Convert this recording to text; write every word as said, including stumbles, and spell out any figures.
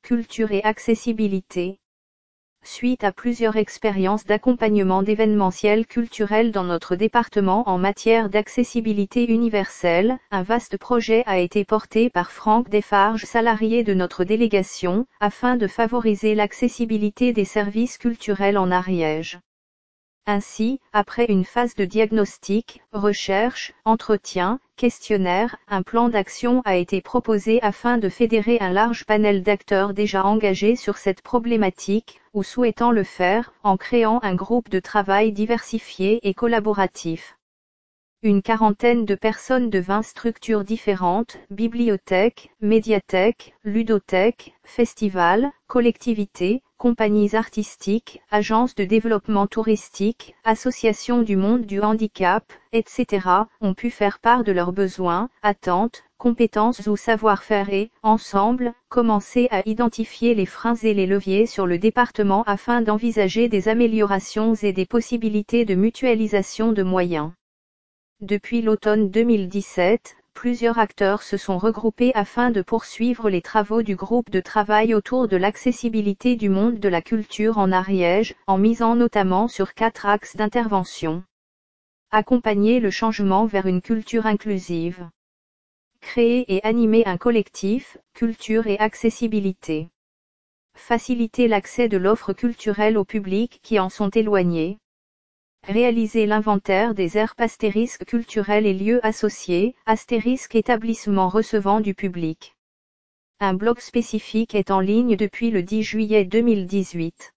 culture et accessibilité. Suite à plusieurs expériences d'accompagnement d'événementiels culturels dans notre département en matière d'accessibilité universelle, un vaste projet a été porté par Franck Desfarges, salarié de notre délégation, afin de favoriser l'accessibilité des services culturels en Ariège. Ainsi, après une phase de diagnostic, recherche, entretien, questionnaire, un plan d'action a été proposé afin de fédérer un large panel d'acteurs déjà engagés sur cette problématique, ou souhaitant le faire, en créant un groupe de travail diversifié et collaboratif. Une quarantaine de personnes de vingt structures différentes, bibliothèques, médiathèques, ludothèques, festivals, collectivités, compagnies artistiques, agences de développement touristique, associations du monde du handicap, et cetera, ont pu faire part de leurs besoins, attentes, compétences ou savoir-faire et, ensemble, commencer à identifier les freins et les leviers sur le département afin d'envisager des améliorations et des possibilités de mutualisation de moyens. Depuis l'automne deux mille dix-sept, plusieurs acteurs se sont regroupés afin de poursuivre les travaux du groupe de travail autour de l'accessibilité du monde de la culture en Ariège, en misant notamment sur quatre axes d'intervention. Accompagner le changement vers une culture inclusive. Créer et animer un collectif, culture et accessibilité. Faciliter l'accès de l'offre culturelle au public qui en sont éloignés. Réaliser l'inventaire des aires astérisques culturels et lieux associés, astérisques établissements recevant du public. Un blog spécifique est en ligne depuis le dix juillet deux mille dix-huit.